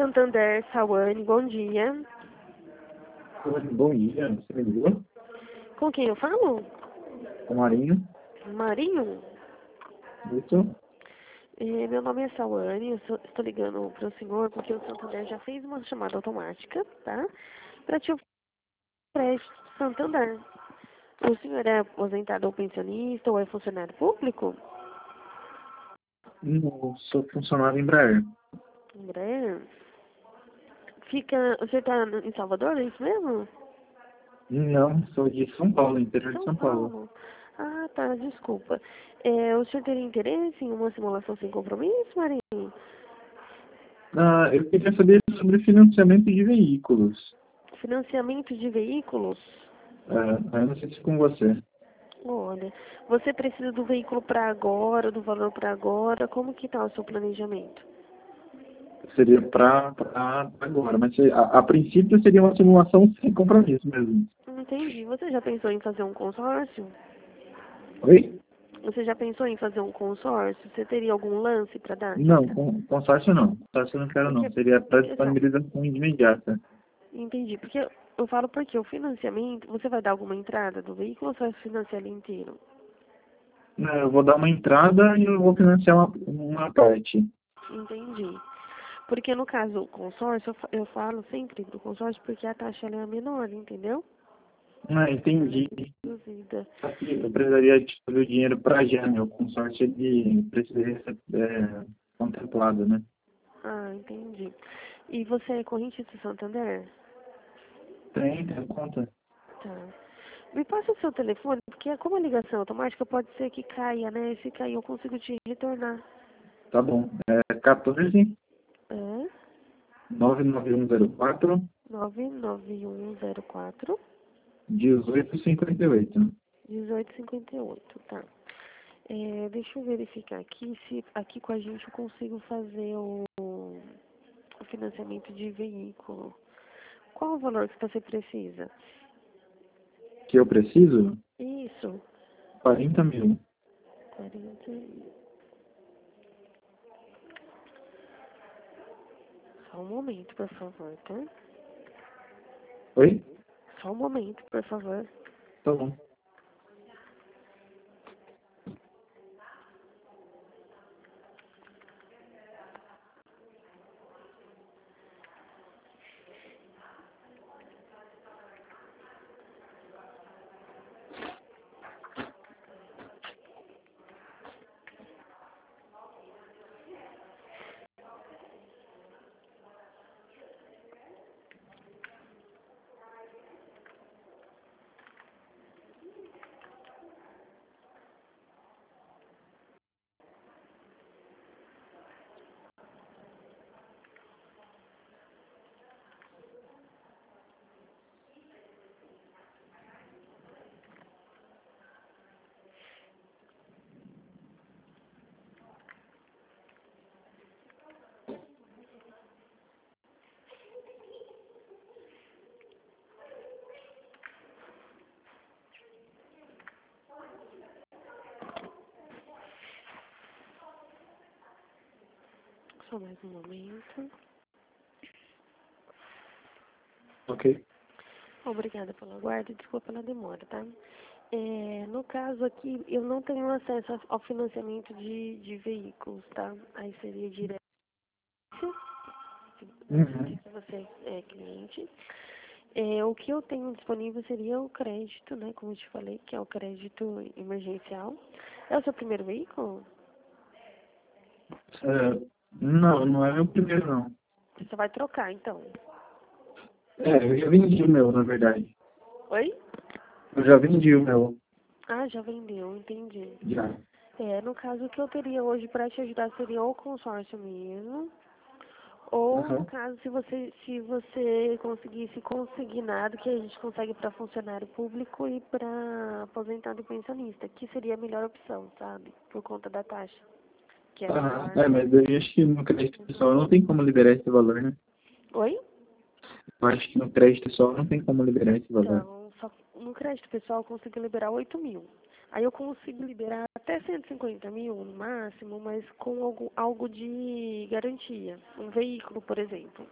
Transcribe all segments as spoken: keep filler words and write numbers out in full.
Santander, Sawane, bom dia. Bom dia, você me ligou? Com quem eu falo? Com o Marinho. Marinho? Isso? É, meu nome é Sawane, eu sou- estou ligando para o senhor porque o Santander já fez uma chamada automática, tá? Para te oferecer crédito Santander. O senhor é aposentado ou pensionista ou é funcionário público? Não, sou funcionário Embraer. Embraer? Fica... Você está em Salvador, é isso mesmo? Não, sou de São Paulo, interior de São São Paulo. Paulo. Ah, tá, desculpa. É, o senhor teria interesse em uma simulação sem compromisso, Marinho? Ah, eu queria saber sobre financiamento de veículos. Financiamento de veículos? Ah, eu não sei se com você. Olha, você precisa do veículo para agora, do valor para agora, como que tá o seu planejamento? Seria para agora, mas se- a, a princípio seria uma simulação sem compromisso mesmo. Entendi. Você já pensou em fazer um consórcio? Oi? Você já pensou em fazer um consórcio? Você teria algum lance para dar? Não, com, consórcio não. Consórcio eu não quero não. Porque, Seria para porque não, disponibilização imediata. entendi. Porque eu falo porque o financiamento, você vai dar alguma entrada do veículo ou você vai financiar ele inteiro? Não, eu vou dar uma entrada e eu vou financiar uma, uma parte. Entendi. Porque no caso do consórcio, eu fa- eu falo sempre do consórcio porque a taxa ela é menor, entendeu? Ah, Ela entendi. é reduzida. Aqui, eu precisaria de fazer o dinheiro para já, né? O consórcio ele precisaria ser é, contemplado, né? Ah, entendi. E você é corrente de Santander? Tem, tem conta. Tá. Me passa o seu telefone, porque como a ligação é automática, pode ser que caia, né? Se cair, eu consigo te retornar. Tá bom. É quatorze, É? nove nove um zero quatro, nove nove um zero quatro, dezoito cinquenta e oito. dezoito cinquenta e oito, tá. É, deixa eu verificar aqui se aqui com a gente eu consigo fazer o, o financiamento de veículo. Qual o valor que você precisa? Que eu preciso? Isso. quarenta mil. quarenta. Só um momento, por favor, tá? Oi? Só um momento, por favor. Tá bom. Só mais um momento. Ok. Obrigada pela guarda e desculpa pela demora, tá? É, no caso aqui, eu não tenho acesso ao financiamento de, de veículos, tá? Aí seria direto, Uhum. se você é cliente. É, o que eu tenho disponível seria o crédito, né? Como eu te falei, que é o crédito emergencial. É o seu primeiro veículo? É, não, não é meu primeiro, não. Você só vai trocar, então. É, eu já vendi o meu, na verdade. Oi? Eu já vendi o meu. Ah, já vendeu, entendi. Já. É, no caso, o que eu teria hoje para te ajudar seria o consórcio mesmo. Ou, no Aham. caso, se você, se você conseguisse consignado, que a gente consegue para funcionário público e para aposentado e pensionista, que seria a melhor opção, sabe? Por conta da taxa, que é Aham. menor. É, mas eu acho que no crédito pessoal não tem como liberar esse valor, né? Oi? Eu acho que no crédito pessoal não tem como liberar esse valor. Então, só no crédito pessoal eu consigo liberar oito mil. Aí eu consigo liberar até cento e cinquenta mil no máximo, mas com algo, algo de garantia. Um veículo, por exemplo.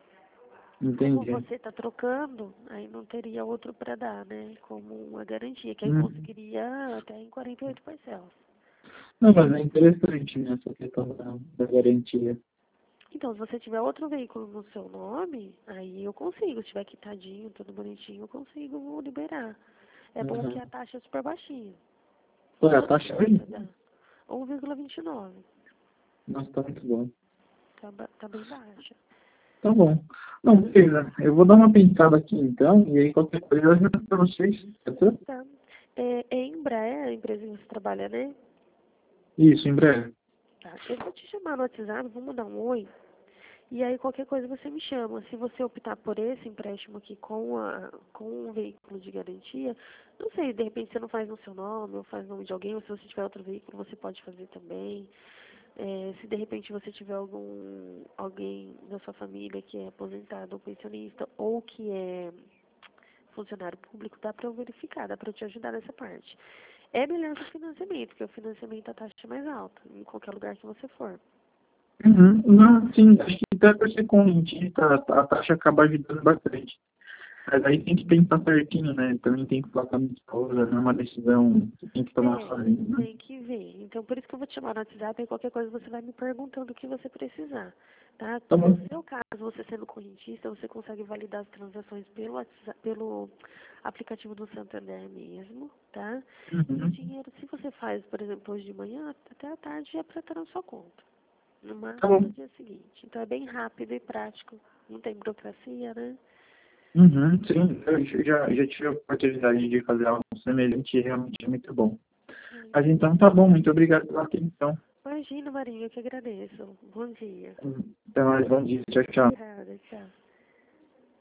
Como Entendi. você está trocando, aí não teria outro para dar, né? Como uma garantia, que aí Uhum. conseguiria até em quarenta e oito parcelas. Não, mas é interessante, né, essa questão da, da garantia. Então, se você tiver outro veículo no seu nome, aí eu consigo. Se tiver quitadinho, tudo bonitinho, eu consigo liberar. É bom que Uhum. a taxa é super baixinha. Pô, a Quanto taxa que aí? você dá? um vírgula vinte e nove. Nossa, tá muito bom. Tá, ba- tá bem baixa. Tá bom. Não, beleza. Eu vou dar uma pensada aqui então, e aí qualquer coisa eu ajudo pra vocês. Tá certo? Tá. É, é Embraer, a empresa que você trabalha, né? Isso, em breve. Tá. Eu vou te chamar no WhatsApp, vamos dar um oi. E aí qualquer coisa você me chama. Se você optar por esse empréstimo aqui com, a, com um veículo de garantia, não sei, de repente você não faz no seu nome, ou faz no nome de alguém, ou se você tiver outro veículo, você pode fazer também. É, se de repente você tiver algum alguém da sua família que é aposentado ou pensionista, ou que é funcionário público, dá para eu verificar, dá para eu te ajudar nessa parte. É melhor que o financiamento, porque o financiamento a taxa é mais alta, em qualquer lugar que você for. Uhum. Não, sim, acho que até por ser correntista, a a taxa acaba ajudando bastante. Mas aí tem que pensar certinho, né? Também tem que falar com a minha esposa, não é uma decisão que tem que tomar É, sozinho, né? tem que ver. Então, por isso que eu vou te chamar no WhatsApp e qualquer coisa você vai me perguntando o que você precisar, tá? Tá No bom. seu caso, você sendo correntista, você consegue validar as transações pelo WhatsApp, pelo aplicativo do Santander mesmo, tá? E o Uhum. dinheiro, se você faz, por exemplo, hoje de manhã, até a tarde já é para estar na sua conta. No Tá máximo no bom. dia seguinte. Então, é bem rápido e prático. Não tem burocracia, né? Uhum, sim, eu já, já tive a oportunidade de fazer algo semelhante e realmente é muito bom. Mas Hum. então tá bom, muito obrigado pela atenção. Imagina, Marinho, eu que agradeço. Bom dia. Até mais, bom dia, tchau, tchau. Tchau.